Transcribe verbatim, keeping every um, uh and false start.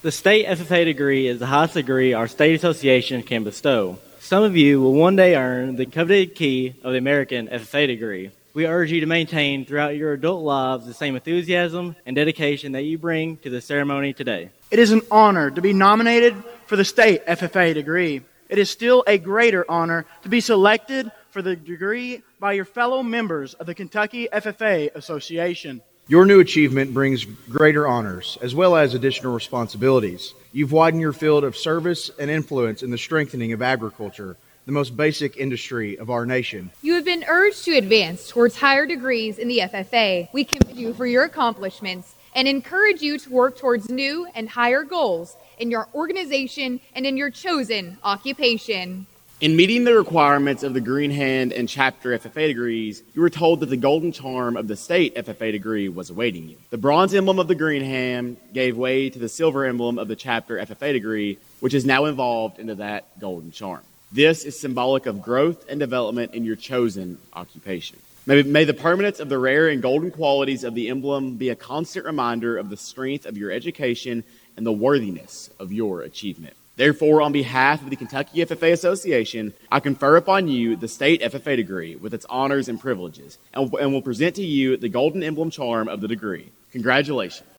The state F F A degree is the highest degree our state association can bestow. Some of you will one day earn the coveted key of the American F F A degree. We urge you to maintain throughout your adult lives the same enthusiasm and dedication that you bring to the ceremony today. It is an honor to be nominated for the state F F A degree. It is still a greater honor to be selected for the degree by your fellow members of the Kentucky F F A Association. Your new achievement brings greater honors, as well as additional responsibilities. You've widened your field of service and influence in the strengthening of agriculture, the most basic industry of our nation. You have been urged to advance towards higher degrees in the F F A. We commend you for your accomplishments and encourage you to work towards new and higher goals in your organization and in your chosen occupation. In meeting the requirements of the Green Hand and Chapter F F A degrees, you were told that the golden charm of the state F F A degree was awaiting you. The bronze emblem of the Green Hand gave way to the silver emblem of the Chapter F F A degree, which is now involved into that golden charm. This is symbolic of growth and development in your chosen occupation. May, may the permanence of the rare and golden qualities of the emblem be a constant reminder of the strength of your education and the worthiness of your achievement. Therefore, on behalf of the Kentucky F F A Association, I confer upon you the state F F A degree with its honors and privileges, and will present to you the golden emblem charm of the degree. Congratulations.